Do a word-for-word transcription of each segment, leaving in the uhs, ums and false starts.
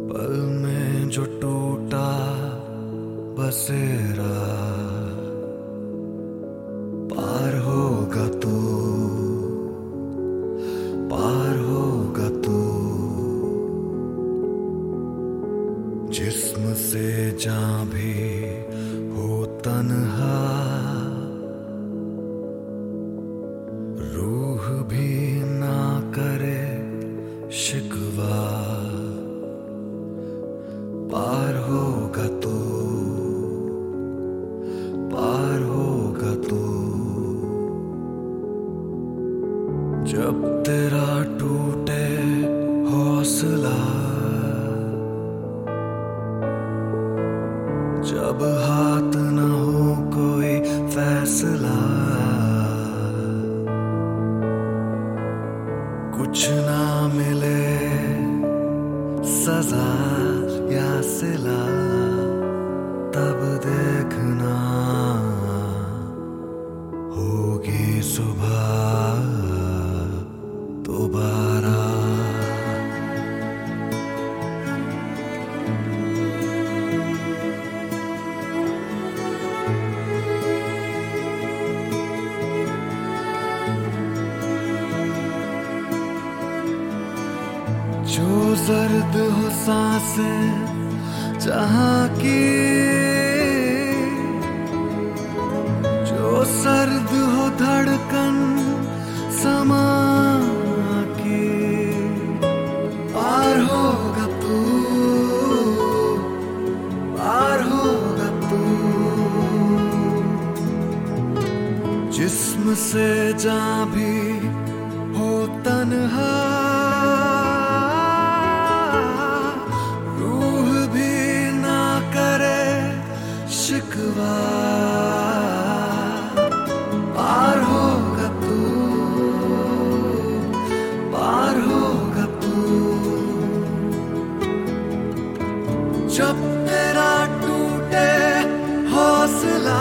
पल में जो टूटा बसेरा, पार होगा तू, पार होगा तू। जिस्म से जां भी हो तन्हा, रूह भी ना करे शिकवा, पार होगा तू, पार होगा तू। जब तेरा टूटे हौसला, जब हाथ न हो कोई फैसला, कुछ ना मिले सजा या सिला, तब देखना होगी सुबह दोबारा। जो जर्द हो सांसें जहां की, जो सर्द हो धड़कन समा की, पार होगा तू, पार होगा तू। जिस्म से जां भी हो तन्हा, शिकवा, पार होगा तू, पार होगा तू। जब तेरा टूटे हौसला,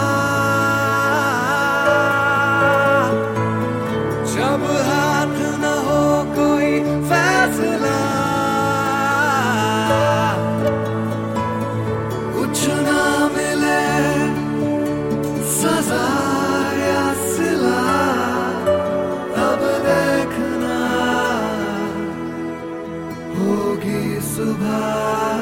जब हाथ न हो कोई फैसला, कुछ ना मिले सजा या सिला, तब देखना होगी सुबह।